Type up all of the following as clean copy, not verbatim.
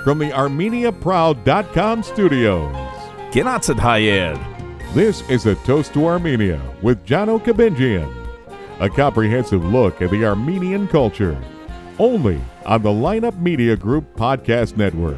from the ArmeniaProud.com studios. Gnatzet Hayed. This is A Toast to Armenia with Jano Kabinjian, a comprehensive look at the Armenian culture, only on the Lineup Media Group Podcast Network.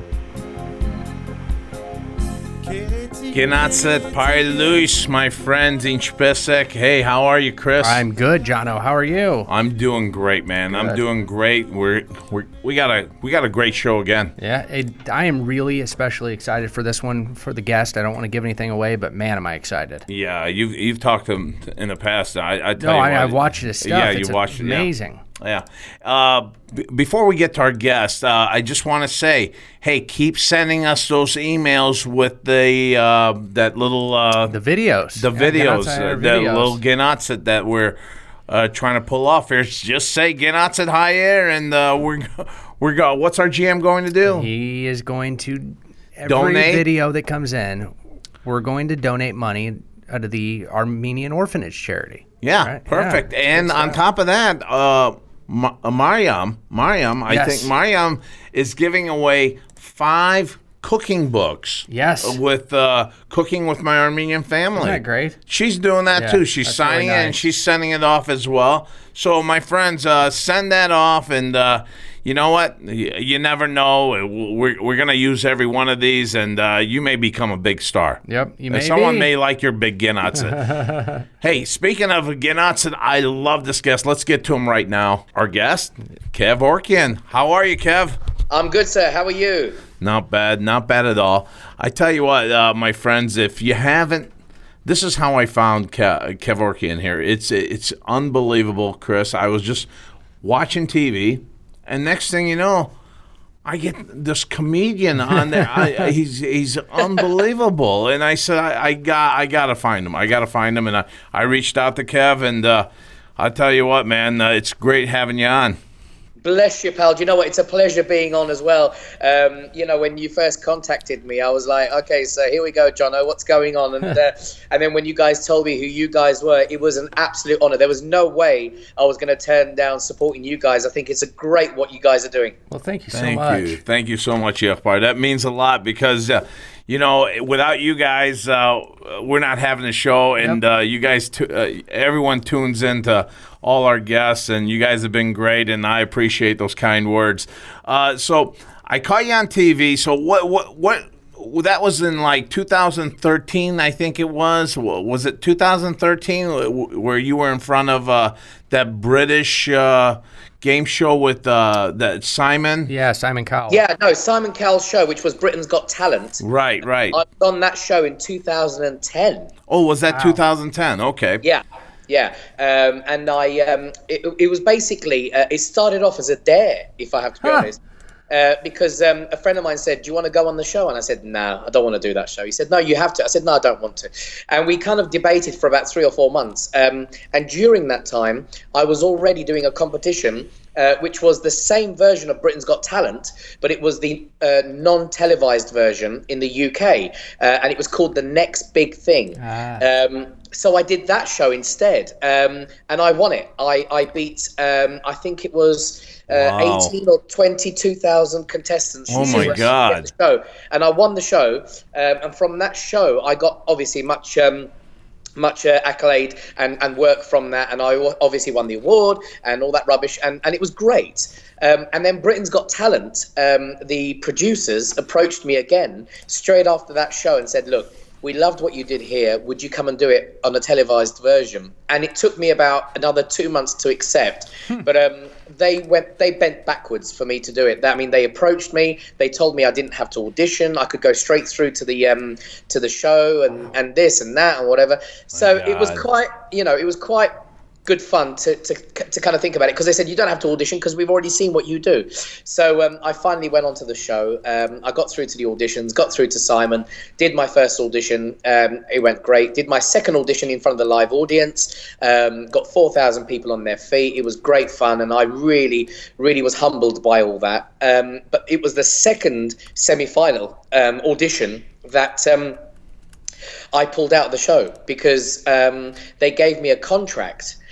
Gnatzet Parluis, my friends in Spesek. Hey, how are you, Chris? I'm good, Jono. How are you? I'm doing great, man. Good. I'm doing great. We got a great show again. Yeah, I am really especially excited for this one for the guest. I don't want to give anything away, but man, am I excited. Yeah, you've talked to him in the past. I've watched his stuff. Yeah, it's you watched amazing. it. Yeah. Yeah. Before we get to our guest, I just want to say, hey, keep sending us those emails with the that little the videos, that little Gnatzet that we're trying to pull off here. Just say Gnatzet Hayer, and we're going. What's our GM going to do? He is going to donate video that comes in. We're going to donate money out of the Armenian Orphanage Charity. Yeah, right? Perfect. Yeah, and on top of that, Mariam, I think Mariam is giving away 5 cooking books. Yes. With Cooking with My Armenian Family. Isn't that great? She's doing that too. She's signing it and she's sending it off as well. So my friends, send that off, and you know what? You never know. We're going to use every one of these, and you may become a big star. Yep, you may. Someone may like your big Gnatzet. Hey, speaking of Gnatzet, I love this guest. Let's get to him right now. Our guest, Kev Orkian. How are you, Kev? I'm good, sir. How are you? Not bad at all. I tell you what, my friends, if you haven't, this is how I found Kev Orkian here. It's unbelievable, Chris. I was just watching TV, and next thing you know, I get this comedian on there. He's unbelievable, and I said I gotta find him. And I reached out to Kev, and I tell you what, man, it's great having you on. Bless you, pal. Do you know what? It's a pleasure being on as well. When you first contacted me, I was like, okay, so here we go, Jono, what's going on? And then when you guys told me who you guys were, it was an absolute honor. There was no way I was going to turn down supporting you guys. I think it's great what you guys are doing. Well, thank you so much. Thank you so much, Yefbar. That means a lot because, without you guys, we're not having a show, and you guys, everyone tunes into all our guests, and you guys have been great, and I appreciate those kind words. So I caught you on TV. So what that was in like 2013, I think it was. Was it 2013 where you were in front of that British game show with that Simon? Yeah, Simon Cowell. Yeah, no, Simon Cowell's show, which was Britain's Got Talent. Right. I was on that show in 2010. Oh, was that 2010? Okay. Yeah. And it was basically, it started off as a dare, if I have to be honest. Because a friend of mine said, do you want to go on the show? And I said, no, I don't want to do that show. He said, no, you have to. I said, no, I don't want to. And we kind of debated for about 3 or 4 months. And during that time, I was already doing a competition, which was the same version of Britain's Got Talent, but it was the non-televised version in the UK. And it was called The Next Big Thing. So I did that show instead. And I won it. I beat, I think it was... 18 or 22,000 contestants. Oh my God! Show. And I won the show, and from that show, I got obviously much accolade and work from that, and I obviously won the award and all that rubbish, and it was great. And then Britain's Got Talent, the producers approached me again straight after that show and said, look, we loved what you did here. Would you come and do it on a televised version? And it took me about another 2 months to accept. But they bent backwards for me to do it. I mean, they approached me. They told me I didn't have to audition. I could go straight through to the show and this and that and whatever. So it was quite good fun to kind of think about it, because they said you don't have to audition because we've already seen what you do. So I finally went onto the show. I got through to the auditions, got through to Simon, did my first audition. It went great. Did my second audition in front of the live audience. Got 4,000 people on their feet. It was great fun, and I really, really was humbled by all that. But it was the second semi-final audition that I pulled out of the show because they gave me a contract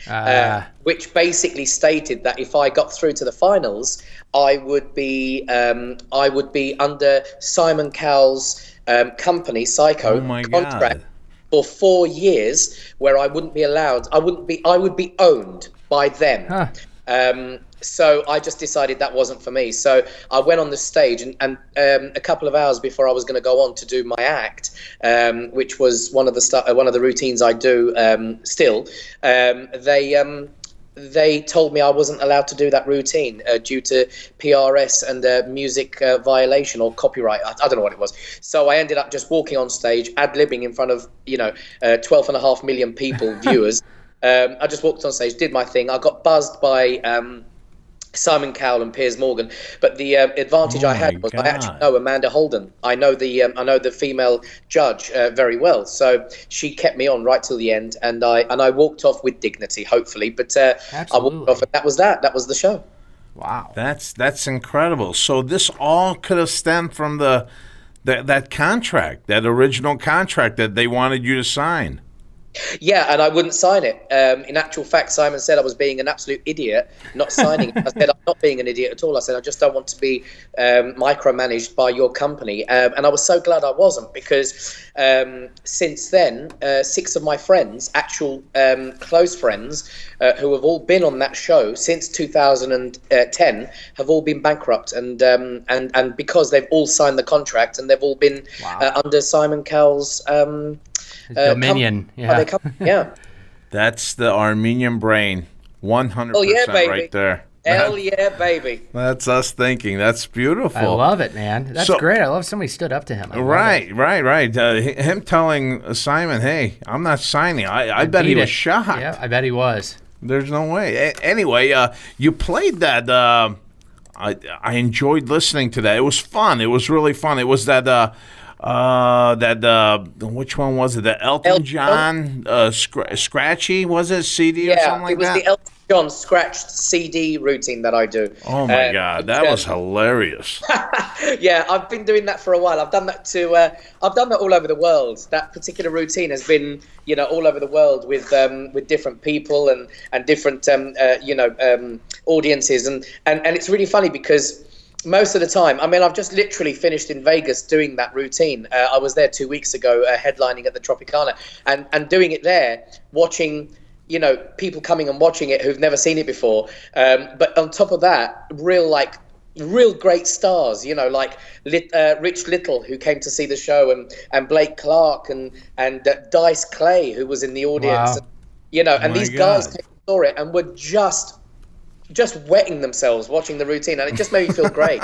which basically stated that if I got through to the finals, I would be under Simon Cowell's company, Psycho, contract for 4 years, where I wouldn't be allowed. I would be owned by them. So I just decided that wasn't for me. So I went on the stage, and a couple of hours before I was going to go on to do my act, which was one of the routines I do still. They told me I wasn't allowed to do that routine due to PRS and music violation or copyright. I don't know what it was. So I ended up just walking on stage, ad-libbing in front of 12.5 million people, viewers. I just walked on stage, did my thing. I got buzzed by Simon Cowell and Piers Morgan, but the advantage I had was I actually know Amanda Holden. I know the female judge very well, so she kept me on right till the end, and I walked off with dignity, hopefully. But I walked off, and that was the show. Wow, that's incredible. So this all could have stemmed from that contract, that original contract that they wanted you to sign. Yeah, and I wouldn't sign it. In actual fact, Simon said I was being an absolute idiot, not signing it. I said, I'm not being an idiot at all. I said, I just don't want to be micromanaged by your company. And I was so glad I wasn't, because since then, 6 of my friends, actual close friends, who have all been on that show since 2010, have all been bankrupt. And because they've all signed the contract, and they've all been under Simon Cowell's dominion. Yeah. That's the Armenian brain, 100% right there. Hell yeah, baby. That's us thinking. That's beautiful. I love it, man. That's great. I love somebody stood up to him. Right. Him telling Simon, hey, I'm not signing. I bet he was shocked. Yeah, I bet he was. There's no way. Anyway, you played that. I enjoyed listening to that. It was fun. It was really fun. It was that... which one was it? The Elton John Scratchy, was it? CD or something like that? Yeah, it was the Elton John scratched CD routine that I do. Oh my God, that was hilarious. Yeah, I've been doing that for a while. I've done that I've done that all over the world. That particular routine has been, all over the world with different people and different audiences, and it's really funny because most of the time, I mean, I've just literally finished in Vegas doing that routine. I was there 2 weeks ago, headlining at the Tropicana, and doing it there, watching, people coming and watching it who've never seen it before. But on top of that, real great stars, like Rich Little, who came to see the show, and Blake Clark, and Dice Clay, who was in the audience. Wow. And these guys came and saw it and were just wetting themselves watching the routine, and it just made me feel great.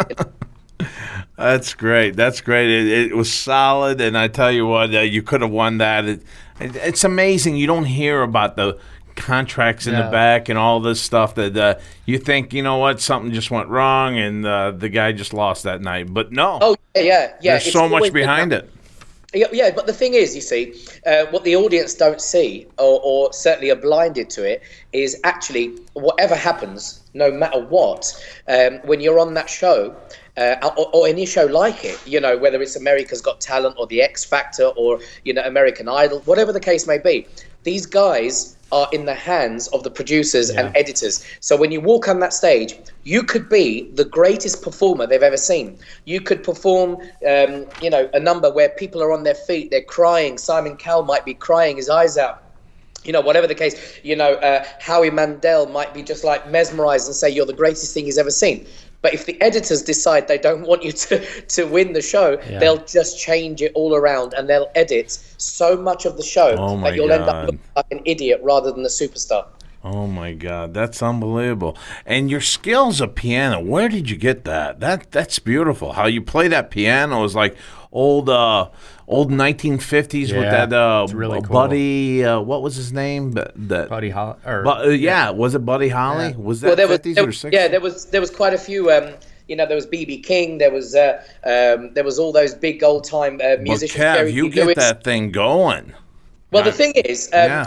That's great. It was solid, and I tell you what, you could have won that. It's amazing. You don't hear about the contracts in the back and all this stuff that you think, something just went wrong, and the guy just lost that night. But no. Oh, yeah. There's so much behind it. Yeah, but the thing is, you see, what the audience don't see, or certainly are blinded to it, is actually whatever happens, no matter what, when you're on that show, or any show like it, whether it's America's Got Talent or The X Factor or, American Idol, whatever the case may be, these guys are in the hands of the producers and editors. So when you walk on that stage, you could be the greatest performer they've ever seen. You could perform, a number where people are on their feet, they're crying. Simon Cowell might be crying his eyes out. Whatever the case, Howie Mandel might be just like mesmerized and say, you're the greatest thing he's ever seen. But if the editors decide they don't want you to win the show, they'll just change it all around, and they'll edit so much of the show that you'll end up looking like an idiot rather than a superstar. Oh my God, that's unbelievable! And your skills of piano, where did you get that? That's beautiful. How you play that piano is like old 1950s with that really cool. Buddy. What was his name? Buddy Holly. Was it Buddy Holly? Yeah. Was that 50s or 60s? Yeah, there was quite a few. There was BB King. There was all those big old time musicians. Kev, you get that thing going. Well, the thing is,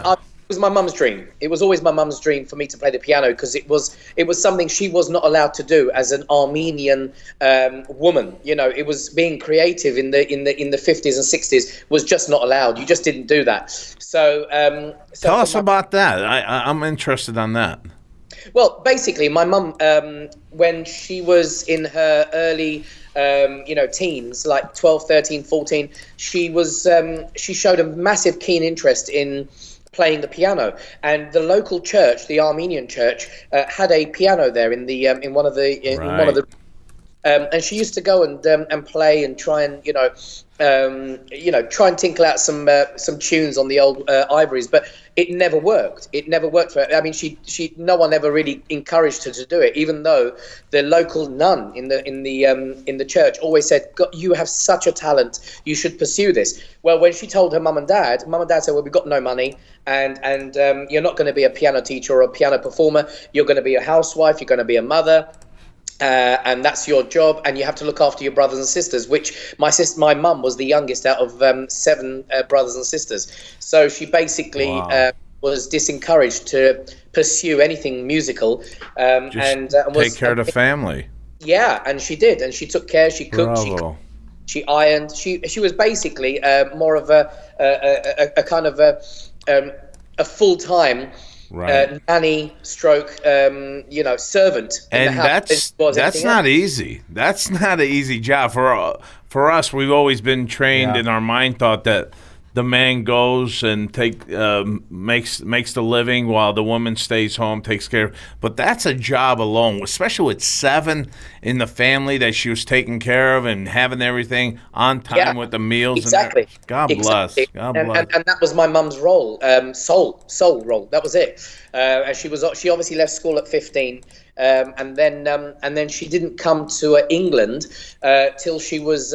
was my mum's dream. It was always my mum's dream for me to play the piano because it was something she was not allowed to do as an Armenian woman. You know, it was being creative in the 50s and 60s was just not allowed. You just didn't do that. So tell us about that. I'm interested on that. Well, basically, my mum, when she was in her early teens, like 12, 13, 14, she showed a massive keen interest in playing the piano, and the local church, the Armenian church, had a piano there in one of the and she used to go and play and try and try and tinkle out some tunes on the old ivories, but it never worked. It never worked for her. I mean, no one ever really encouraged her to do it, even though the local nun in the church always said, "You have such a talent. You should pursue this." Well, when she told her mum and dad said, "Well, we've got no money, and you're not going to be a piano teacher or a piano performer. You're going to be a housewife. You're going to be a mother." And that's your job, and you have to look after your brothers and sisters, which my mum was the youngest out of 7 brothers and sisters. So she basically was disencouraged to pursue anything musical. And take care of the family. Yeah, and she did, and she took care. She cooked, she ironed. She was basically more of a kind of a full-time nanny stroke servant in and the house. That's not easy. That's not an easy job for us. We've always been trained in our mind thought that the man goes and makes the living while the woman stays home, takes care of. But that's a job alone, especially with 7 in the family that she was taking care of and having everything on time with the meals. Exactly. God bless. God bless. And that was my mum's role, soul role. That was it. And she obviously left school at 15. And then she didn't come to England till she was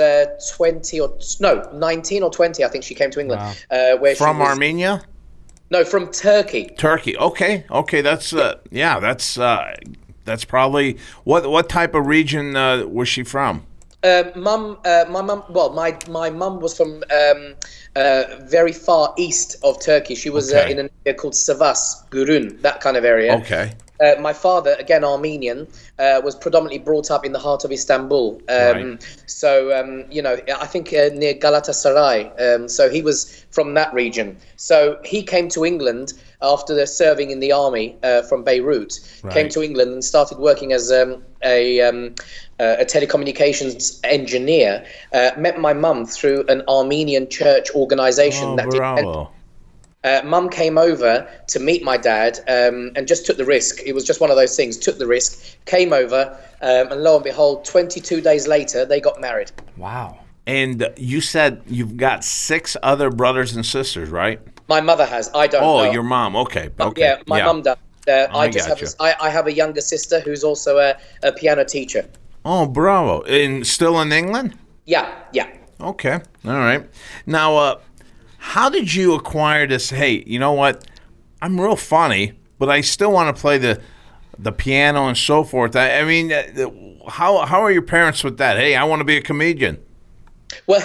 19 or 20. I think she came to England. Wow. From Armenia? No, from Turkey. Turkey. Okay. That's that's probably what type of region was she from? My mum. Well, my mum was from very far east of Turkey. She was in an area called Sivas, Gurun, that kind of area. Okay. My father, again Armenian, was predominantly brought up in the heart of Istanbul. So, I think near Galatasaray. So he was from that region. So he came to England after serving in the army from Beirut. Came to England and started working as a telecommunications engineer. Met my mum through an Armenian church organization Mum came over to meet my dad and just took the risk. It was just one of those things. Took the risk, came over, and lo and behold, 22 days later, they got married. Wow. And you said you've got 6 other brothers and sisters, right? My mother has. I don't know. Oh, your mom. Okay. Yeah, my mum does. I have a younger sister who's also a piano teacher. Oh, bravo. And still in England? Yeah. Okay. All right. Now, how did you acquire this? Hey, you know what? I'm real funny, but I still want to play the piano and so forth. I mean, how are your parents with that? Hey, I want to be a comedian. Well,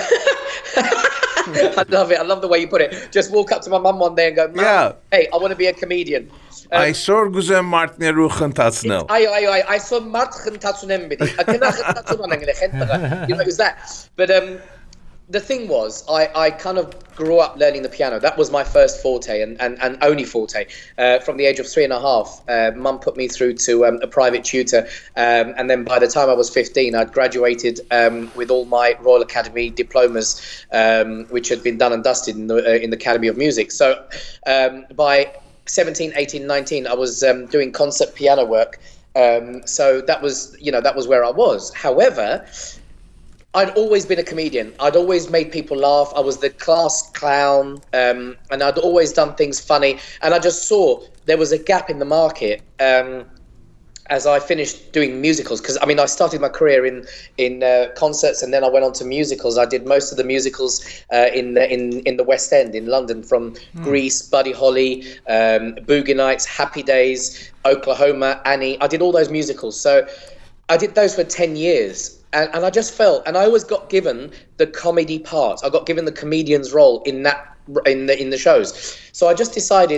I love it. I love the way you put it. Just walk up to my mum one day and go, "Mom, hey, I want to be a comedion." Այսօր գուզեմ մարտներու խնդացնել. Այսօր մարդ խնդացունեմ բիդի. Ակնա խնդացուն անենք խնդրը. You know, is that? But the thing was, I kind of grew up learning the piano. That was my first forte and only forte. From the age of 3.5, Mum put me through to a private tutor. And then by the time I was 15, I'd graduated with all my Royal Academy diplomas, which had been done and dusted in the Academy of Music. So by 17, 18, 19, I was doing concert piano work. So that was where I was. However, I'd always been a comedian. I'd always made people laugh. I was the class clown, and I'd always done things funny. And I just saw there was a gap in the market as I finished doing musicals. Because I mean, I started my career in concerts, and then I went on to musicals. I did most of the musicals in the West End in London, from Grease, Buddy Holly, Boogie Nights, Happy Days, Oklahoma, Annie. I did all those musicals. So I did those for 10 years. And I just felt, and I always got given the comedy part. I got given the comedian's role in the shows. So I just decided,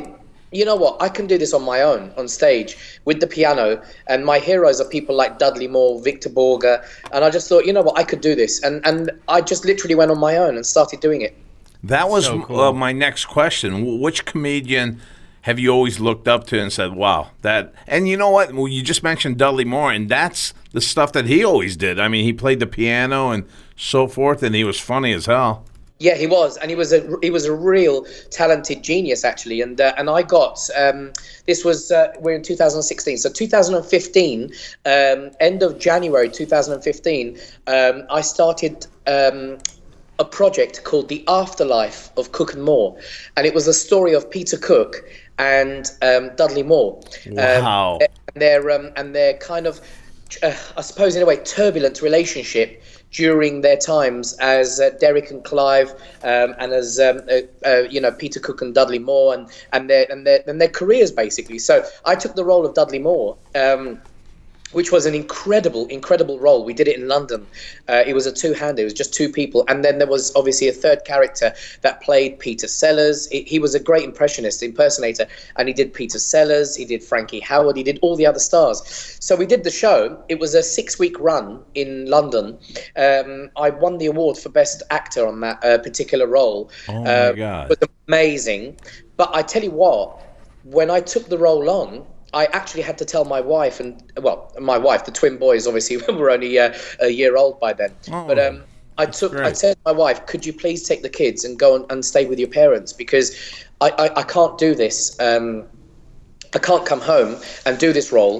you know what, I can do this on my own, on stage, with the piano, and my heroes are people like Dudley Moore, Victor Borge, and I just thought, you know what, I could do this, and I just literally went on my own and started doing it. That was So cool. my next question. Which comedian have you always looked up to and said, wow, that... And you know what? Well, you just mentioned Dudley Moore, and that's the stuff that he always did. I mean, he played the piano and so forth, and he was funny as hell. Yeah, he was, and he was a real talented genius, actually. And I got this was we're in 2016, so 2015, end of January 2015, I started a project called The Afterlife of Cook and Moore, and it was a story of Peter Cook and Dudley Moore. Wow. And their kind of, I suppose in a way, turbulent relationship during their times as Derek and Clive, and as Peter Cook and Dudley Moore, and their careers basically. So I took the role of Dudley Moore, which was an incredible role. We did it in London. It was a two-hander. It was just two people. And then there was obviously a third character that played Peter Sellers. He was a great impersonator. And he did Peter Sellers. He did Frankie Howard. He did all the other stars. So we did the show. It was a 6-week run in London. I won the award for Best Actor on that particular role. Oh, my God. It was amazing. But I tell you what, when I took the role on, I actually had to tell my wife, my wife, the twin boys obviously were only a year old by then. Oh, but I said to my wife, could you please take the kids and go and stay with your parents, because I can't do this. I can't come home and do this role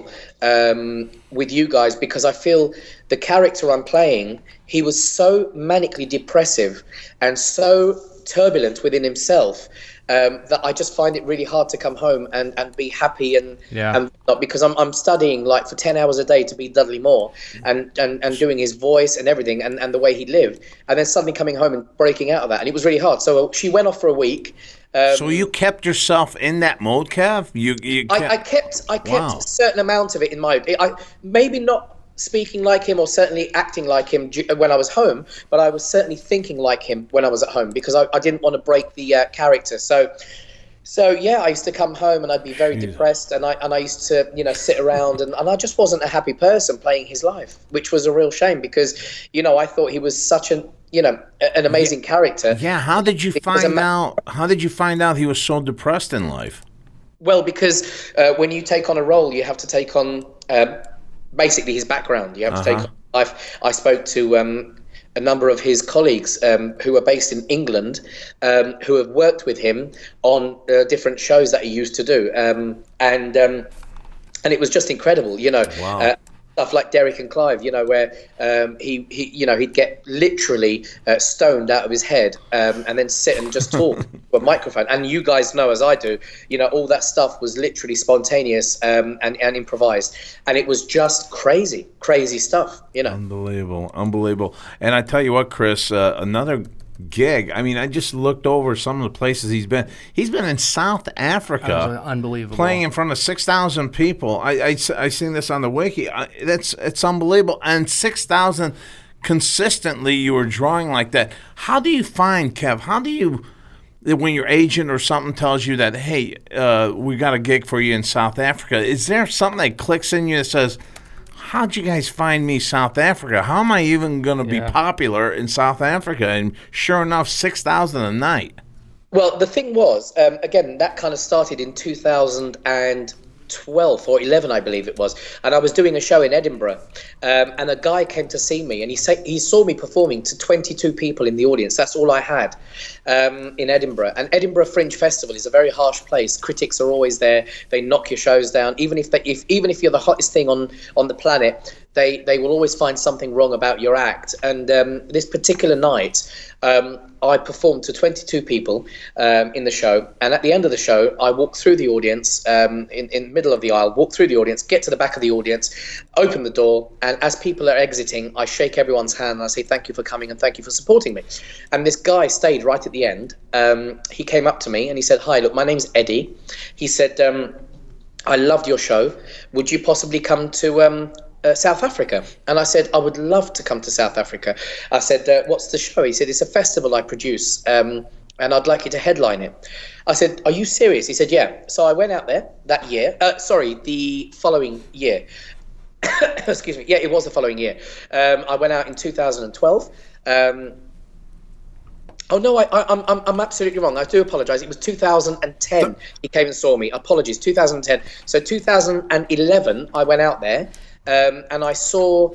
with you guys, because I feel the character I'm playing, he was so manically depressive and so turbulent within himself, that I just find it really hard to come home and be happy and because I'm studying like for 10 hours a day to be Dudley Moore and doing his voice and everything and the way he lived, and then suddenly coming home and breaking out of that, and it was really hard. So she went off for a week. So you kept yourself in that mode, Kev? I kept Wow. a certain amount of it in my. Maybe not speaking like him or certainly acting like him when I was home, but I was certainly thinking like him when I was at home, because I didn't want to break the character. So yeah, I used to come home and I'd be very depressed, and I used to sit around and I just wasn't a happy person playing his life, which was a real shame, because I thought he was such an amazing character. Yeah, how did you find out? How did you find out he was so depressed in life? Well, because when you take on a role, you have to take on basically his background. You have to take on life. I spoke to a number of his colleagues who are based in England, who have worked with him on different shows that he used to do, and it was just incredible. Wow. Stuff like Derek and Clive, where he'd get literally stoned out of his head, and then sit and just talk to a microphone. And you guys know, as I do, all that stuff was literally spontaneous and improvised, and it was just crazy stuff. Unbelievable. And I tell you what, Chris, another gig. I mean, I just looked over some of the places he's been. He's been in South Africa, unbelievable, playing in front of 6,000 people. I seen this on the wiki. It's unbelievable. And 6,000 consistently. You were drawing like that. How do you find, Kev? How do you, when your agent or something tells you that, hey, we got a gig for you in South Africa? Is there something that clicks in you that says, how'd you guys find me South Africa? How am I even going to be popular in South Africa? And sure enough, 6,000 a night. Well, the thing was, again, that kind of started in 2012 or 11, I believe it was. And I was doing a show in Edinburgh, and a guy came to see me, and he saw me performing to 22 people in the audience. That's all I had in Edinburgh. And Edinburgh Fringe Festival is a very harsh place. Critics are always there. They knock your shows down. Even if you're the hottest thing on the planet, they will always find something wrong about your act. And this particular night, I performed to 22 people in the show, and at the end of the show, I walked through the audience, in the middle of the aisle, walk through the audience, get to the back of the audience, open the door, and as people are exiting, I shake everyone's hand and I say, thank you for coming and thank you for supporting me. And this guy stayed right at the end. He came up to me and he said, hi, look, my name's Eddie. He said, I loved your show. Would you possibly come to South Africa? And I said, I would love to come to South Africa. I said, what's the show? He said, it's a festival I produce and I'd like you to headline it. I said, are you serious? He said, yeah. So I went out there that year. The following year. Excuse me. Yeah, it was the following year. I went out in 2012. Oh no, I'm absolutely wrong. I do apologise. It was 2010. He came and saw me. Apologies, 2010. So 2011, I went out there, and I saw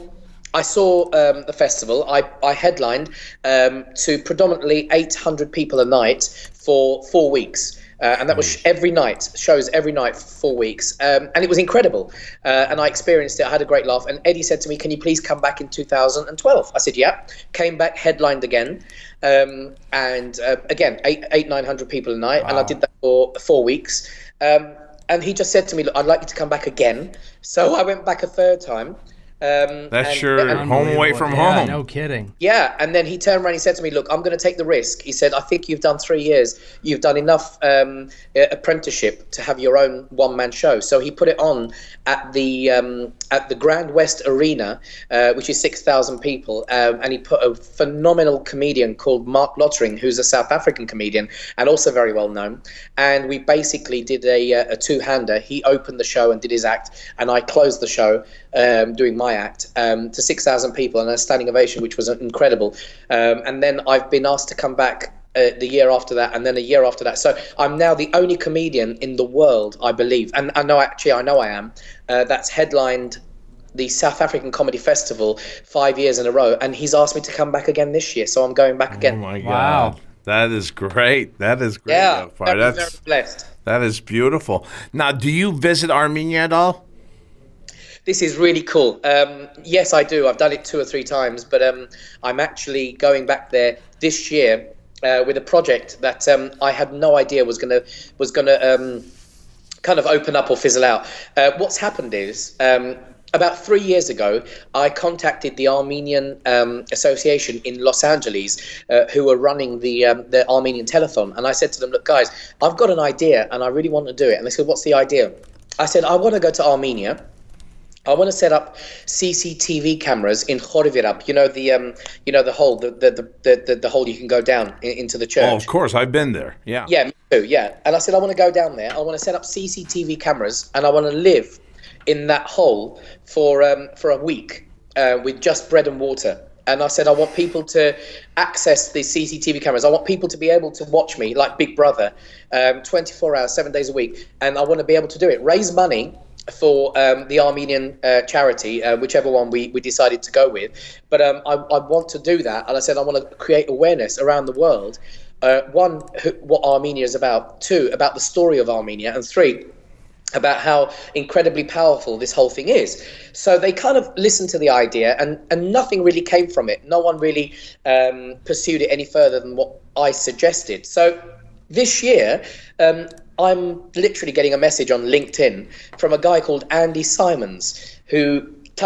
the festival. I headlined to predominantly 800 people a night for 4 weeks. And that was shows every night for 4 weeks. And it was incredible. And I experienced it. I had a great laugh. And Eddie said to me, can you please come back in 2012? I said, yeah. Came back, headlined again. And again, 900 people a night. Wow. And I did that for 4 weeks. And he just said to me, look, I'd like you to come back again. So I went back a third time. That's your home away from home. No kidding. Yeah, and then he turned around and he said to me, look, I'm going to take the risk. He said, I think you've done 3 years. You've done enough apprenticeship to have your own one-man show. So he put it on at the Grand West Arena, which is 6,000 people, and he put a phenomenal comedian called Mark Lottering, who's a South African comedian and also very well known. And we basically did a two-hander. He opened the show and did his act, and I closed the show doing my act to 6,000 people and a standing ovation, which was incredible. And then I've been asked to come back the year after that, and then a year after that. So I'm now the only comedian in the world, I believe, and I know I am, that's headlined the South African Comedy Festival 5 years in a row, and he's asked me to come back again this year, so I'm going back again. Oh my God. Wow. That is great. That is great. Yeah, That's very blessed. That is beautiful. Now, do you visit Armenia at all? This is really cool. Yes, I do. I've done it 2 or 3 times, but I'm actually going back there this year with a project that I had no idea was gonna kind of open up or fizzle out. What's happened is about 3 years ago, I contacted the Armenian Association in Los Angeles, who were running the Armenian Telethon, and I said to them, "Look, guys, I've got an idea, and I really want to do it." And they said, "What's the idea?" I said, "I want to go to Armenia. I want to set up CCTV cameras in Khorvirab. You know the hole, the hole you can go down into the church." Oh, of course, I've been there. Yeah. Yeah, me too. Yeah, and I said I want to go down there. I want to set up CCTV cameras, and I want to live in that hole for a week with just bread and water. And I said I want people to access the CCTV cameras. I want people to be able to watch me like Big Brother, 24 hours, 7 days a week, and I want to be able to do it. Raise money for the Armenian charity, whichever one we decided to go with. But I want to do that, and I said I want to create awareness around the world. One, what Armenia is about. 2, about the story of Armenia. And 3, about how incredibly powerful this whole thing is. So they kind of listened to the idea, and nothing really came from it. No one really pursued it any further than what I suggested. So this year, I'm literally getting a message on LinkedIn from a guy called Andy Simons, who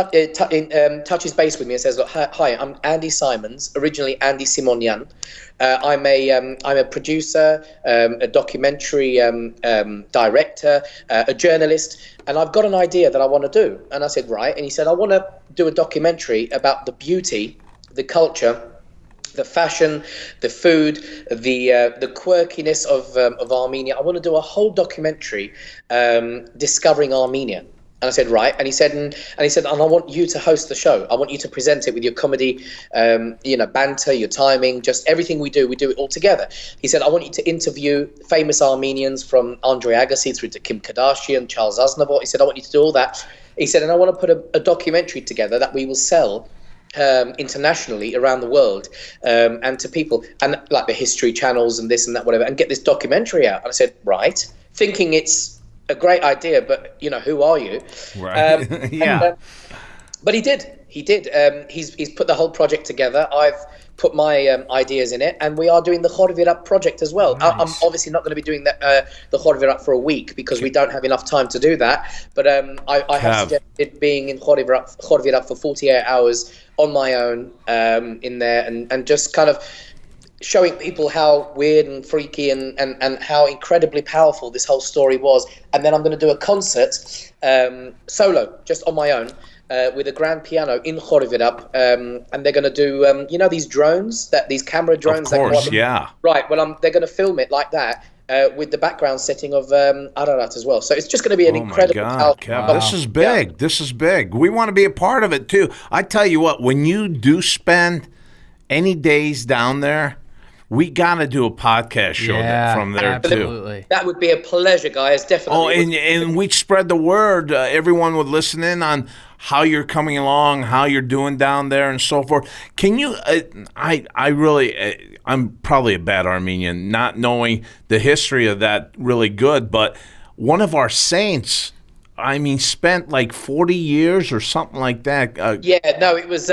touches base with me and says, "Look, hi, I'm Andy Simons, originally Andy Simonian. I'm a producer, a documentary director, a journalist, and I've got an idea that I want to do." And I said, "Right." And he said, "I want to do a documentary about the beauty, the culture, the fashion, the food, the quirkiness of Armenia. I want to do a whole documentary discovering Armenia." And I said, "Right." And he said, and I want you to host the show. I want you to present it with your comedy, banter, your timing, just everything we do it all together. He said, "I want you to interview famous Armenians from Andre Agassi through to Kim Kardashian, Charles Aznavour." He said, "I want you to do all that." He said, "And I want to put a documentary together that we will sell internationally around the world, and to people, and like the history channels and this and that, whatever, and get this documentary out." And I said, "Right," thinking it's a great idea, but who are you? Right. Yeah. But he did. He's put the whole project together. I've put my ideas in it, and we are doing the Khorvirab project as well. Nice. I'm obviously not going to be doing the Khorvirab for a week because we don't have enough time to do that. But I have suggested being in Khorvirab for 48 hours on my own in there, and just kind of showing people how weird and freaky and how incredibly powerful this whole story was. And then I'm going to do a concert solo, just on my own, with a grand piano in Khorvirab, and they're going to do, these drones, these camera drones. Of course, that go yeah. Right, well, they're going to film it like that. With the background setting of Ararat as well. So it's just going to be an incredible... Oh, my God, Kev, this is big. Yeah. This is big. We want to be a part of it, too. I tell you what, when you do spend any days down there, we got to do a podcast show from there, absolutely. too. That would be a pleasure, guys, definitely. And we'd spread the word. Everyone would listen in on how you're coming along, how you're doing down there, and so forth. Can you? I'm probably a bad Armenian, not knowing the history of that really good. But one of our saints, spent like 40 years or something like that. It was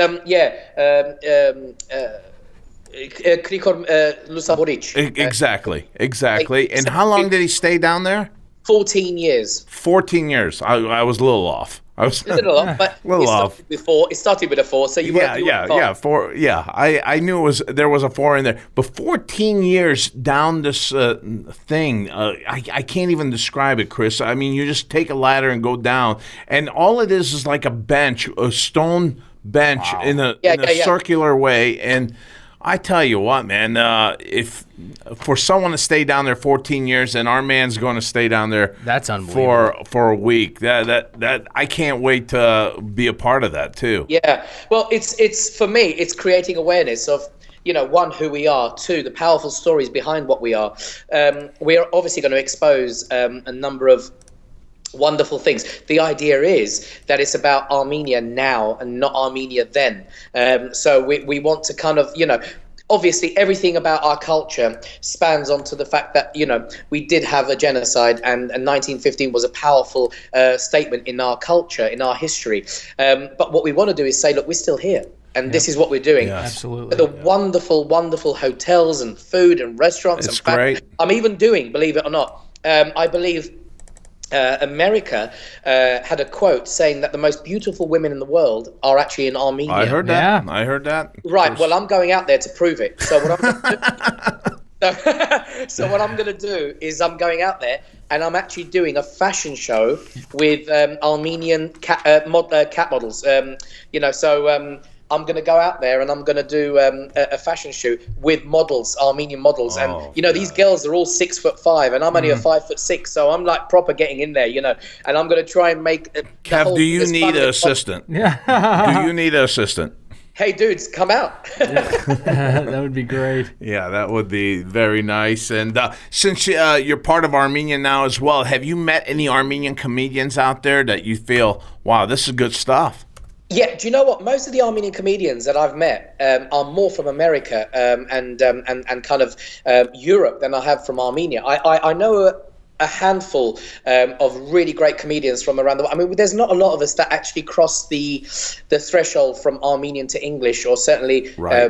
Krikor Lusaboric. Exactly. And how long did he stay down there? 14 years. 14 years. I was a little off. I was a little off, but it started with a 4, so you were 4. Yeah, I knew there was a 4 in there, but 14 years down this thing. I can't even describe it, Chris. I mean, you just take a ladder and go down, and all it is like a bench, a stone bench in a circular way, and. I tell you what, man, if for someone to stay down there 14 years and our man's going to stay down there that's unbelievable. for a week, that I can't wait to be a part of that too. Yeah. Well, it's for me, it's creating awareness of, one, who we are, two, the powerful stories behind what we are. We are obviously going to expose a number of wonderful things. The idea is that it's about Armenia now and not Armenia then. So we want to kind of, obviously everything about our culture spans onto the fact that, we did have a genocide and 1915 was a powerful statement in our culture, in our history. But what we want to do is say, look, we're still here. And this is what we're doing. Yes. Absolutely. The wonderful, wonderful hotels and food and restaurants. It's great. I'm even doing, believe it or not, I believe America had a quote saying that the most beautiful women in the world are actually in Armenia. I heard that. Yeah. I heard that. Right. Well, I'm going out there to prove it. So what I'm going to do, what I'm going to do is I'm going out there and I'm actually doing a fashion show with Armenian cat models. I'm going to go out there and I'm going to do a fashion shoot with models, Armenian models. These girls are all 6'5" and I'm only a 5'6", so I'm like proper getting in there, and I'm going to try and make Kev, do you need an assistant? Yeah. Do you need an assistant? Hey, dudes, come out. That would be great. Yeah, that would be very nice. And since you're part of Armenia now as well, have you met any Armenian comedians out there that you feel, wow, this is good stuff? Yeah, do you know what? Most of the Armenian comedians that I've met are more from America and kind of Europe than I have from Armenia. I know a handful of really great comedians from around the world. I mean, there's not a lot of us that actually cross the threshold from Armenian to English, or certainly,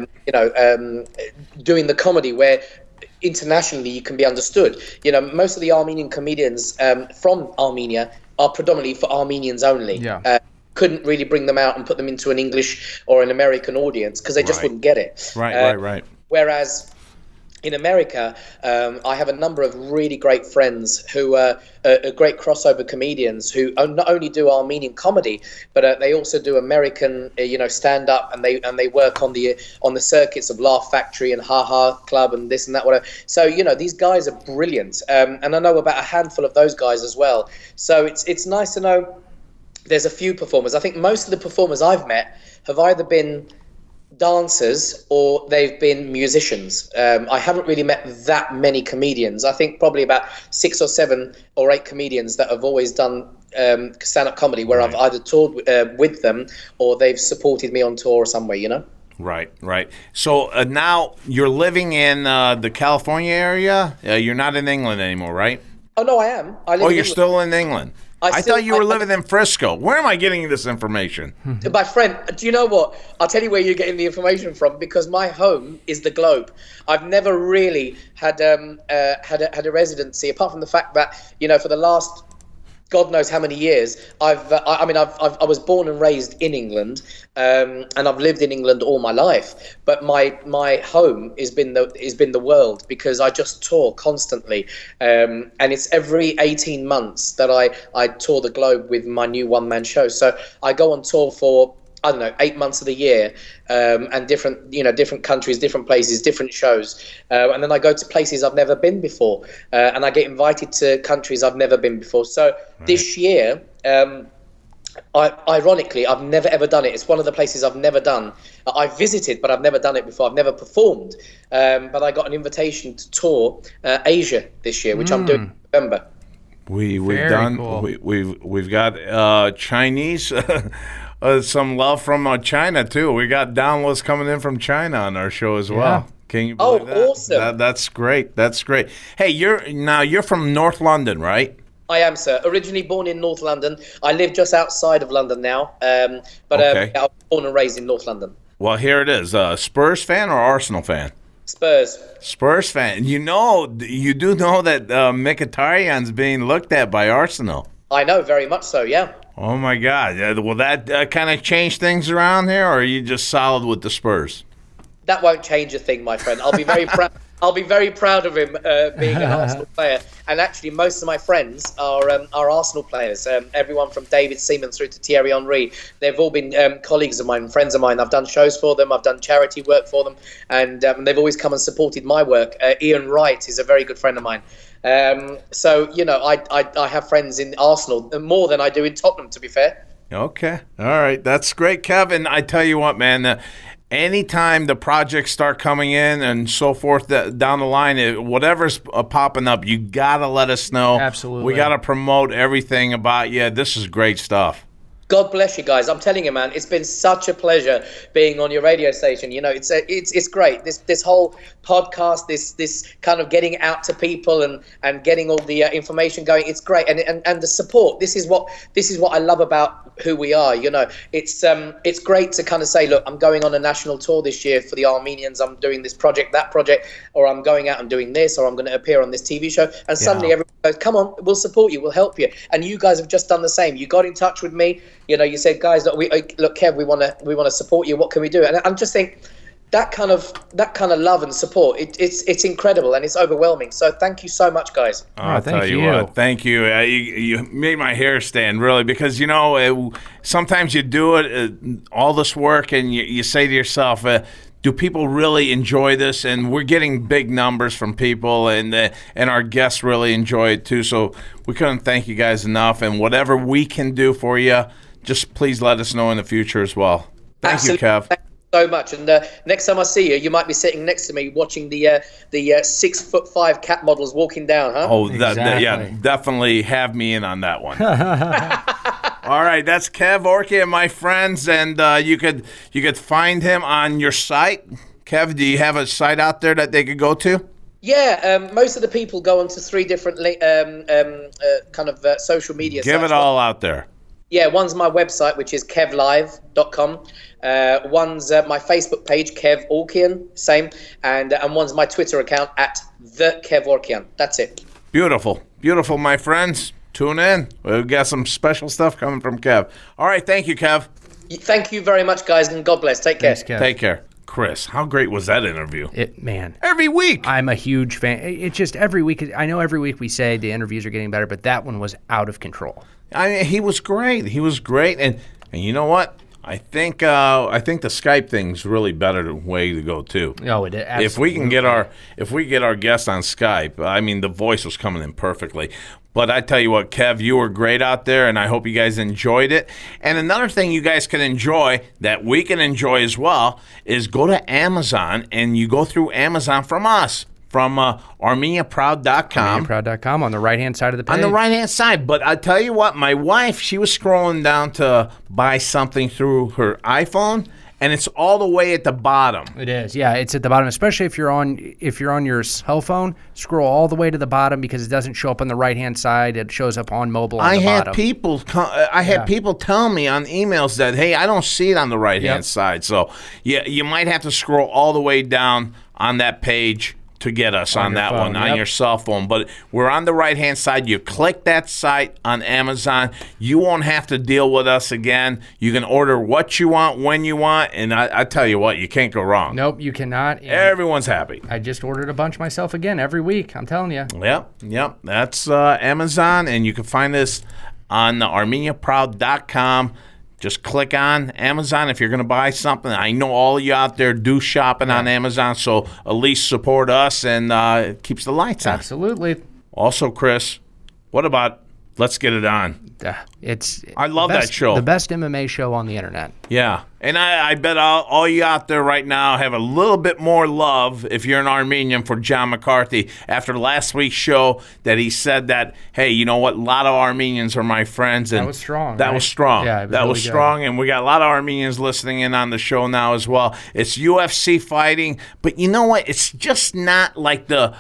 doing the comedy where internationally you can be understood. Most of the Armenian comedians from Armenia are predominantly for Armenians only. Yeah. Couldn't really bring them out and put them into an English or an American audience because they just wouldn't get it. Right. Whereas in America, I have a number of really great friends who are great crossover comedians who not only do Armenian comedy, but they also do American, stand up, and they work on the circuits of Laugh Factory and Ha Ha Club and this and that, whatever. So these guys are brilliant, and I know about a handful of those guys as well. So it's nice to know. There's a few performers. I think most of the performers I've met have either been dancers or they've been musicians. I haven't really met that many comedians. I think probably about 6 or 7 or 8 comedians that have always done stand-up comedy where I've either toured with them or they've supported me on tour somewhere, Right. So now you're living in the California area? You're not in England anymore, right? Oh, no, I am. You're still in England. I thought you were living in Frisco. Where am I getting this information? My friend, do you know what? I'll tell you where you're getting the information from, because my home is the Globe. I've never really had a residency, apart from the fact that, for the last God knows how many years. I was born and raised in England, and I've lived in England all my life. But my home has been the world, because I just tour constantly, and it's every 18 months that I tour the globe with my new one-man show. So I go on tour for, I don't know, 8 months of the year, and different countries, different places, different shows. And then I go to places I've never been before, and I get invited to countries I've never been before. So this year, ironically, I've never ever done it. It's one of the places I've never done. I've visited, but I've never done it before. I've never performed. But I got an invitation to tour Asia this year, which I'm doing in November. We've done. Cool. We've got Chinese. Some love from China too. We got downloads coming in from China on our show as well. Can you believe that? Awesome! That's great. That's great. Hey, you're from North London, right? I am, sir. Originally born in North London. I live just outside of London now, but Okay. I was born and raised in North London. Well, here it is. Spurs fan or Arsenal fan? Spurs. Spurs fan. You do know that Mkhitaryan's being looked at by Arsenal. I know, very much so. Yeah. Oh my God! Will that kind of change things around here, or are you just solid with the Spurs? That won't change a thing, my friend. I'll be very proud. I'll be very proud of him being an Arsenal player. And actually, most of my friends are Arsenal players. Everyone from David Seaman through to Thierry Henry. They've all been colleagues of mine, friends of mine. I've done shows for them. I've done charity work for them, and they've always come and supported my work. Ian Wright is a very good friend of mine. So I have friends in Arsenal more than I do in Tottenham, to be fair. Okay. All right. That's great, Kevin. I tell you what, man, anytime the projects start coming in and so forth down the line, whatever's popping up, you got to let us know. Absolutely. We got to promote everything about you. This is great stuff. God bless you guys. I'm telling you, man, it's been such a pleasure being on your radio station. You know, it's great. This whole podcast, this kind of getting out to people and getting all the information going. It's great, and the support. This is what I love about who we are. You know, it's great to kind of say, look, I'm going on a national tour this year for the Armenians. I'm doing this project, that project, or I'm going out and doing this, or I'm going to appear on this TV show. And suddenly everyone goes, come on, we'll support you, we'll help you. And you guys have just done the same. You got in touch with me. You know, you said, guys, look, Kev, we want to support you. What can we do? And I'm just think that kind of love and support. It's incredible and it's overwhelming. So thank you so much, guys. I'll tell you what. Thank you. You made my hair stand, really, because sometimes you do it, all this work, and you say to yourself, do people really enjoy this? And we're getting big numbers from people, and our guests really enjoy it too. So we couldn't thank you guys enough. And whatever we can do for you, just please let us know in the future as well. Thank Absolutely. you, Kev. Thank you so much. And next time I see you, you might be sitting next to me watching the 6'5" cat models walking down, huh? Oh, Exactly. yeah, definitely have me in on that one. All right, that's Kev Orkian, my friends, and you could find him on your site. Kev, do you have a site out there that they could go to? Yeah, most of the people go onto 3 different social media sites. Give it all out there. Yeah, one's my website, which is kevlive.com. One's my Facebook page, Kev Orkian, same. And one's my Twitter account at the Kev Orkian. That's it. Beautiful. Beautiful, my friends. Tune in. We've got some special stuff coming from Kev. All right, thank you, Kev. Thank you very much, guys, and God bless. Take care. Thanks, Kev. Take care. Chris, how great was that interview? Man. Every week. I'm a huge fan. It's just every week. I know every week we say the interviews are getting better, but that one was out of control. He was great. He was great. And you know what? I think the Skype thing's really better way to go too. Oh, it absolutely. If we get our guest on Skype, I mean, the voice was coming in perfectly. But I tell you what, Kev, you were great out there, and I hope you guys enjoyed it. And another thing you guys can enjoy that we can enjoy as well is go to Amazon, and you go through Amazon from us. From ArmeniaProud.com. ArmeniaProud.com on the right-hand side of the page. On the right-hand side. But I tell you what, my wife, she was scrolling down to buy something through her iPhone, and it's all the way at the bottom. It is, yeah. It's at the bottom, especially if you're on your cell phone. Scroll all the way to the bottom because it doesn't show up on the right-hand side. It shows up on mobile on the bottom. I had people tell me on emails that, hey, I don't see it on the right-hand side. So you might have to scroll all the way down on that page to get us on your that phone, one, on yep. your cell phone. But we're on the right-hand side. You click that site on Amazon. You won't have to deal with us again. You can order what you want, when you want, and I tell you what, you can't go wrong. Nope, you cannot. And Everyone's happy. I just ordered a bunch myself again every week. I'm telling you. Yep. That's Amazon, and you can find this on ArmeniaProud.com. Just click on Amazon if you're going to buy something. I know all of you out there do shopping on Amazon, so at least support us, and it keeps the lights on. Absolutely. Also, Chris, what about Let's Get It On? I love that show. The best MMA show on the internet. Yeah, and I bet all you out there right now have a little bit more love, if you're an Armenian, for John McCarthy after last week's show that he said that, hey, you know what, a lot of Armenians are my friends. And that was strong. That right? was strong. Yeah, that really was strong, and we got a lot of Armenians listening in on the show now as well. It's UFC fighting, but you know what? It's just not like the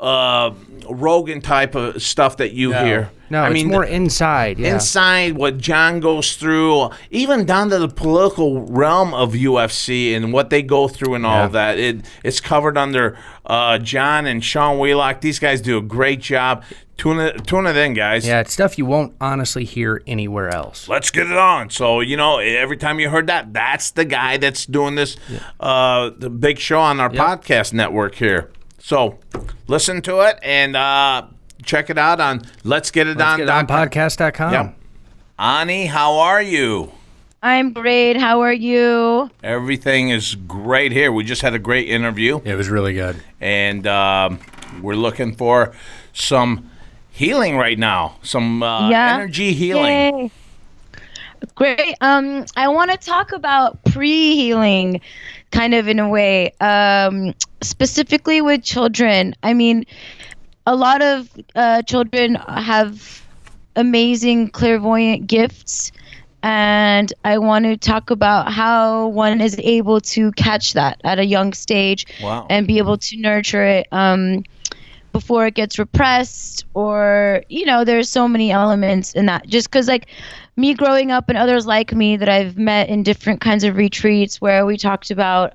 Rogan type of stuff that you hear. No, it's more inside. Yeah. Inside what John goes through, even down to the political realm of UFC and what they go through and all of that. It's covered under John and Sean Wheelock. These guys do a great job. Tune it in, guys. Yeah, it's stuff you won't honestly hear anywhere else. Let's get it on. So, every time you heard that, that's the guy that's doing this the big show on our podcast network here. So, listen to it and check it out on Let's Get It On podcast.com. Yep. Ani, how are you? I'm great. How are you? Everything is great here. We just had a great interview. It was really good. And we're looking for some healing right now, some energy healing. Yay. Great. I want to talk about pre-healing kind of in a way, specifically with children. I mean, a lot of children have amazing clairvoyant gifts, and I want to talk about how one is able to catch that at a young stage and be able to nurture it before it gets repressed, or, there's so many elements in that. Just because, like, me growing up and others like me that I've met in different kinds of retreats where we talked about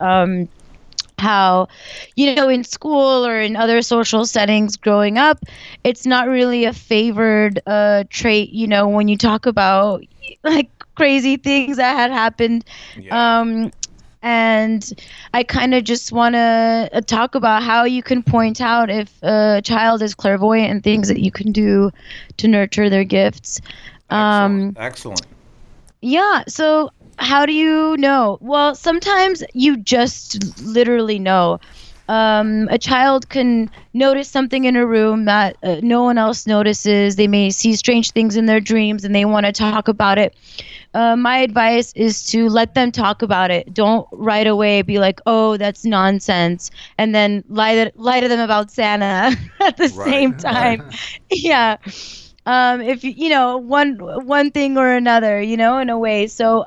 how, in school or in other social settings growing up, it's not really a favored trait, when you talk about like crazy things that had happened. Yeah. And I kind of just want to talk about how you can point out if a child is clairvoyant and things that you can do to nurture their gifts. Excellent. Yeah. So how do you know? Well, sometimes you just literally know. A child can notice something in a room that no one else notices. They may see strange things in their dreams and they want to talk about it. My advice is to let them talk about it. Don't right away be like, oh, that's nonsense, and then lie to them about Santa at the same time. Yeah. If one thing or another, in a way. So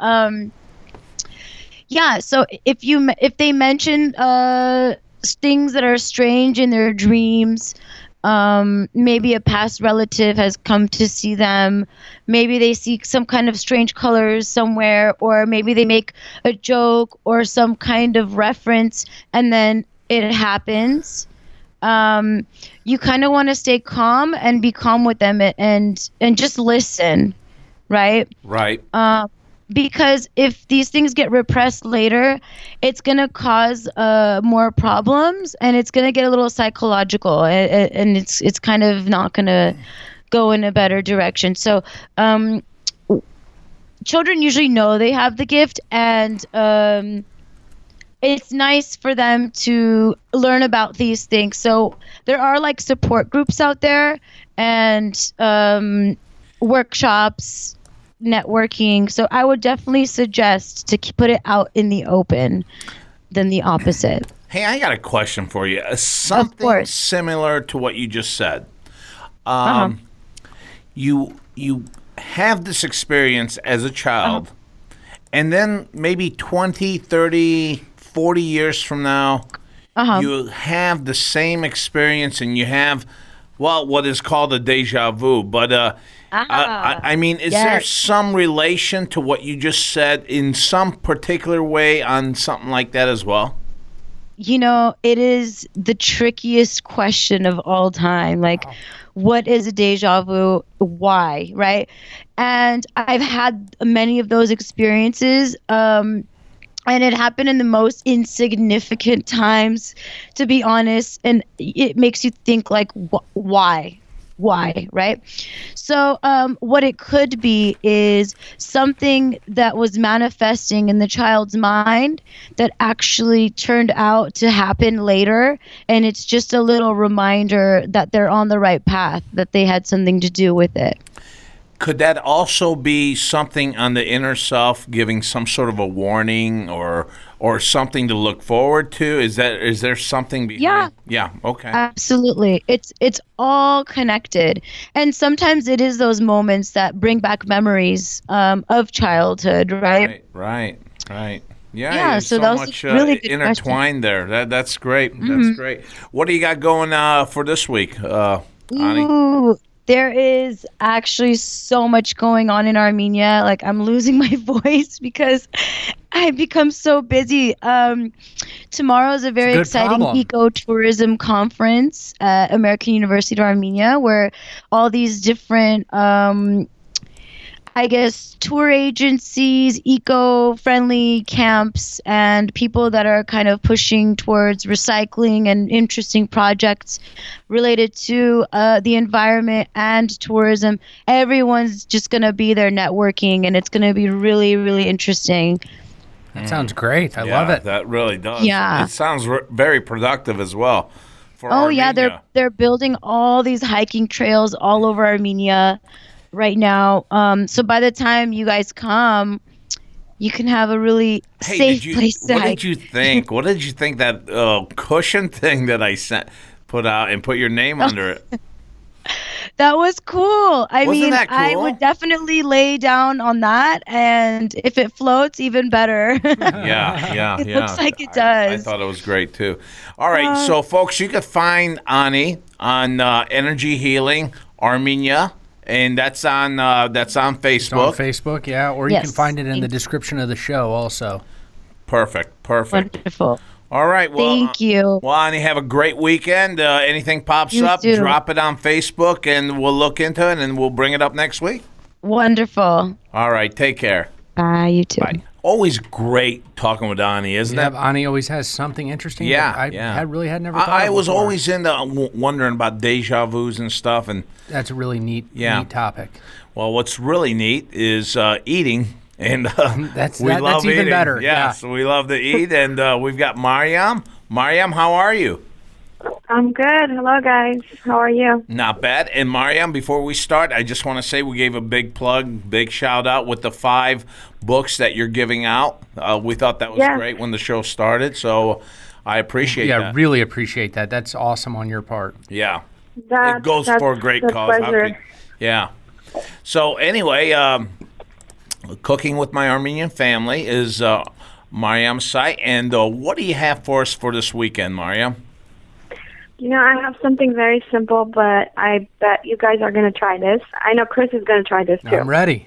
so if they mention things that are strange in their dreams, maybe a past relative has come to see them, maybe they see some kind of strange colors somewhere, or maybe they make a joke or some kind of reference and then it happens. You kind of want to stay calm and be calm with them and just listen, right? Right. Because if these things get repressed later, it's going to cause more problems, and it's going to get a little psychological, and it's kind of not going to go in a better direction. So children usually know they have the gift, and it's nice for them to learn about these things. So there are like support groups out there and workshops, networking. So I would definitely suggest to put it out in the open than the opposite. Hey, I got a question for you. Something similar to what you just said. You have this experience as a child, and then maybe 20, 30, 40 years from now, you have the same experience, and you have, what is called a deja vu. But I mean, is there some relation to what you just said in some particular way on something like that as well? it is the trickiest question of all time. Like, what is a deja vu? Why, right? And I've had many of those experiences. And it happened in the most insignificant times, to be honest. And it makes you think, like, why? Why, right? So what it could be is something that was manifesting in the child's mind that actually turned out to happen later. And it's just a little reminder that they're on the right path, that they had something to do with it. Could that also be something on the inner self giving some sort of a warning or something to look forward to? Is there something behind? Yeah. Okay. Absolutely. It's all connected. And sometimes it is those moments that bring back memories of childhood, right? Right. Yeah, so that was much really good intertwined there. That's great. That's great. What do you got going for this week, Ani? Ooh, there is actually so much going on in Armenia. Like, I'm losing my voice because I've become so busy. Tomorrow is a very exciting ecotourism conference at American University of Armenia, where all these different tour agencies, eco-friendly camps, and people that are kind of pushing towards recycling and interesting projects related to the environment and tourism. Everyone's just going to be there networking, and it's going to be really, really interesting. That sounds great. I love it. That really does. Yeah. It sounds very productive as well. Armenia. They're building all these hiking trails all over Armenia right now. So by the time you guys come, you can have a really safe place to hike. What did you think? What did you think that cushion thing that I put out and put your name under it? That was cool. Wasn't that cool? I would definitely lay down on that, and if it floats, even better. Yeah. It looks like it does. I thought it was great too. All right, so folks, you can find Ani on Energy Healing Armenia. And that's on Facebook. It's on Facebook, yeah. Or you can find it in the description of the show also. Perfect. Wonderful. All right. Well, thank you. Well, Ani, have a great weekend. Anything pops up, drop it on Facebook, and we'll look into it, and we'll bring it up next week. Wonderful. All right. Take care. Bye. You too. Bye. Always great talking with Ani, isn't it? Ani always has something interesting. Yeah, I had never thought I of was before. always into wondering about deja vus and stuff. And that's a really neat topic. Well, what's really neat is eating. And that's even eating. better. Yes, we love to eat. And we've got Mariam. Mariam, how are you? I'm good. Hello, guys. How are you? Not bad. And Mariam, before we start, I just want to say we gave a big plug, big shout out with the 5 books that you're giving out. We thought that was great when the show started, so I appreciate that. Yeah, really appreciate that. That's awesome on your part. Yeah. It goes for a great cause. Yeah. So anyway, Cooking with My Armenian Family is Mariam's site. And what do you have for us for this weekend, Mariam? I have something very simple, but I bet you guys are going to try this. I know Chris is going to try this, too. I'm ready.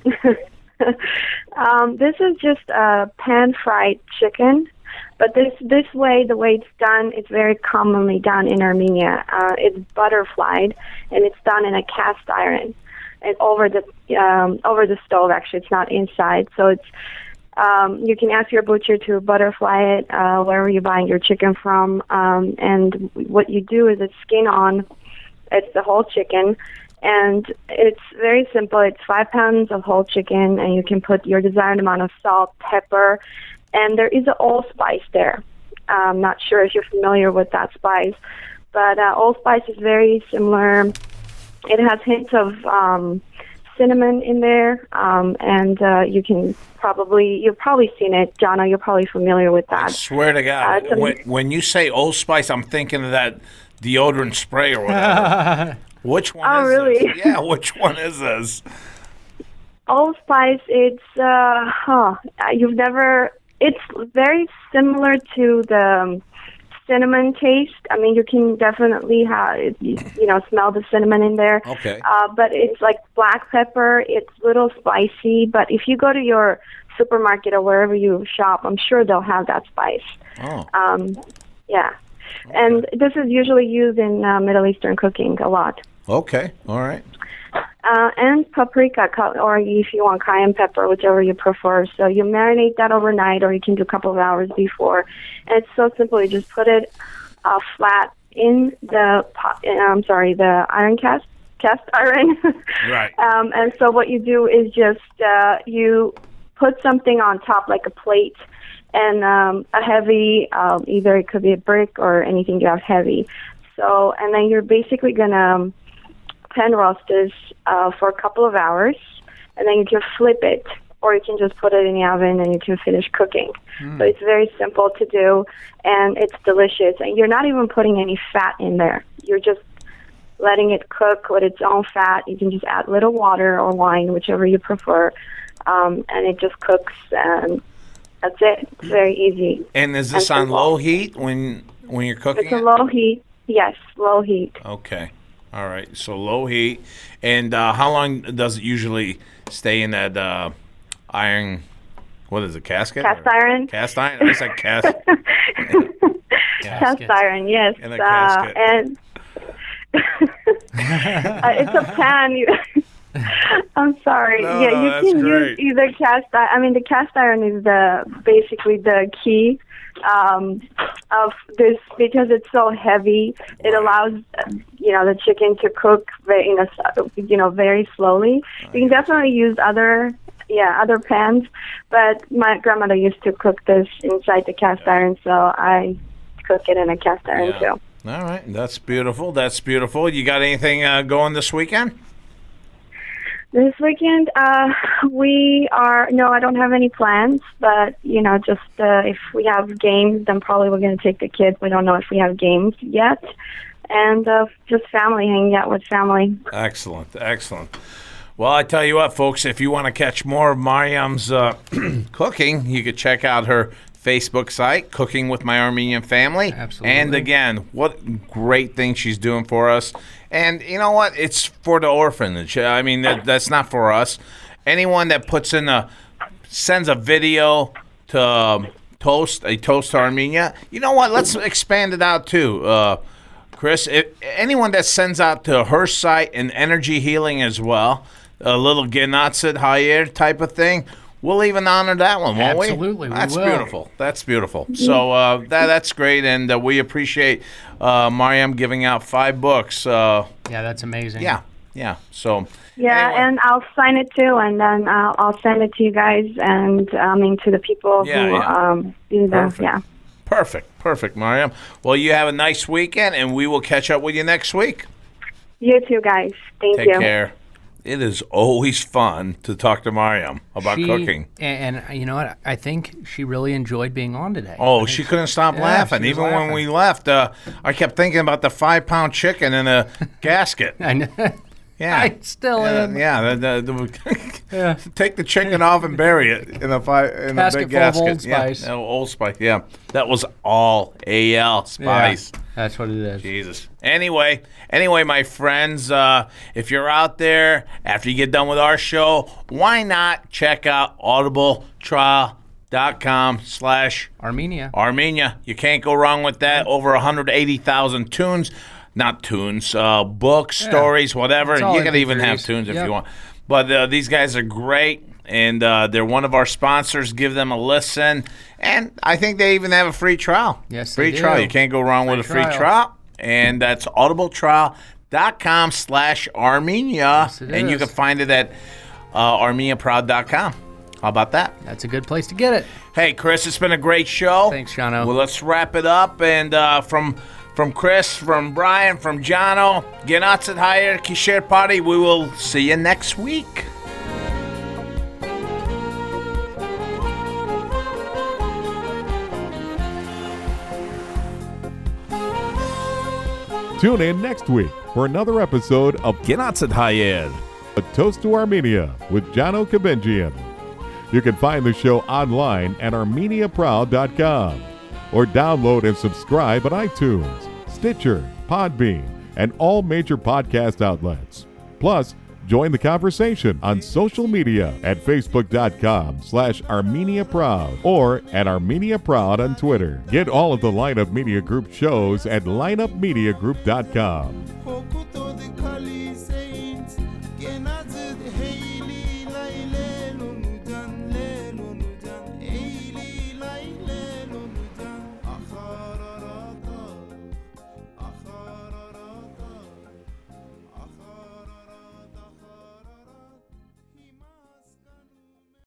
This is just a pan-fried chicken, but this way, the way it's done, it's very commonly done in Armenia. It's butterflied, and it's done in a cast iron and over the stove, actually. It's not inside, so it's you can ask your butcher to butterfly it wherever you're buying your chicken from. And what you do is it's skin on. It's the whole chicken. And it's very simple. It's 5 pounds of whole chicken, and you can put your desired amount of salt, pepper, and there is an allspice there. I'm not sure if you're familiar with that spice, but allspice is very similar. It has hints of cinnamon in there, and you've probably seen it, Jana. You're probably familiar with that. I swear to God, when you say Old Spice, I'm thinking of that deodorant spray or whatever. Which one is really? this? Yeah, which one is this? Old Spice, it's it's very similar to the cinnamon taste. I mean, you can definitely smell the cinnamon in there. Okay. But it's like black pepper. It's a little spicy, but if you go to your supermarket or wherever you shop, I'm sure they'll have that spice. Oh. Yeah. And this is usually used in Middle Eastern cooking a lot. Okay. All right. And paprika, or if you want cayenne pepper, whichever you prefer. So you marinate that overnight, or you can do a couple of hours before. And it's so simple. You just put it flat in the the iron cast iron. Right. And so what you do is just you put something on top, like a plate, and a heavy, either it could be a brick or anything you have heavy. So, and then you're basically gonna pan roast this for a couple of hours, and then you can flip it, or you can just put it in the oven and you can finish cooking. So it's very simple to do, and it's delicious. And you're not even putting any fat in there. You're just letting it cook with its own fat. You can just add little water or wine, whichever you prefer, and it just cooks, and that's it. It's very easy. And is this on low heat when you're cooking? It's a low heat. Yes, low heat. Okay. All right. So low heat. And how long does it usually stay in that iron? What is it? Casket? Cast iron. Cast iron. I said cast. Cast iron. Yes. In a casket. And it's a pan. I'm sorry. No, yeah, no, you that's can great. use either cast iron. I mean, the cast iron is basically the key of this, because it's so heavy. It allows the chicken to cook very slowly. You can definitely use other pans, but my grandmother used to cook this inside the cast iron, so I cook it in a cast iron too. All right, that's beautiful. That's beautiful. You got anything going this weekend? This weekend, I don't have any plans, but, just if we have games, then probably we're going to take the kids. We don't know if we have games yet. And just family, hanging out with family. Excellent, excellent. Well, I tell you what, folks, if you want to catch more of Mariam's cooking, you could check out her Facebook site, Cooking with My Armenian Family. Absolutely. And again, what great thing she's doing for us. And you know what? It's for the orphanage. I mean, that's not for us. Anyone that sends a video to Toast to Armenia, you know what? Let's expand it out too. Chris, anyone that sends out to her site and energy healing as well, a little Genatsid Hayer type of thing, we'll even honor that one, won't we? Absolutely, we That's will. beautiful. That's beautiful. So that's great, and we appreciate Mariam giving out 5 books. Yeah, that's amazing. Yeah. So yeah, anyway. and I'll sign it too, and then I'll send it to you guys and to the people who do the Perfect, Mariam. Well, you have a nice weekend, and we will catch up with you next week. You too, guys. Thank you. Take care. It is always fun to talk to Mariam about cooking. And you know what? I think she really enjoyed being on today. Oh, she couldn't stop laughing. she was Even laughing. when we left, I kept thinking about the 5-pound chicken in a gasket. I know. Yeah. I still am. Yeah. Take the chicken off and bury it in a Basket big full of gasket. Old Spice. Yeah, Old Spice. Yeah, that was all AL Spice. Yeah, that's what it is. Jesus. Anyway, my friends, if you're out there after you get done with our show, why not check out audibletrial.com/Armenia. You can't go wrong with that. Over 180,000 tunes. Not tunes, books, stories, whatever. It's all You can even have MP3s. tunes if Yep. you want. But these guys are great, and they're one of our sponsors. Give them a listen. And I think they even have a free trial. Yes, free they trial. do. You can't go wrong with a free trial. trial. And that's audibletrial.com/Armenia. Yes, it and you is. can find it at armeniaproud.com. How about that? That's a good place to get it. Hey, Chris, it's been a great show. Thanks, Jono. Well, let's wrap it up. And from Chris, from Brian, from Jono, Genatsid Hayer, Kisher Party, we will see you next week. Tune in next week for another episode of Genatsid Hayer. A Toast to Armenia with Jano Kabenjian. You can find the show online at armeniaproud.com or download and subscribe at iTunes, Stitcher, Podbean, and all major podcast outlets. Plus, Join the conversation on social media at facebook.com/ArmeniaProud or at ArmeniaProud on Twitter. Get all of the Lineup Media Group shows at lineupmediagroup.com.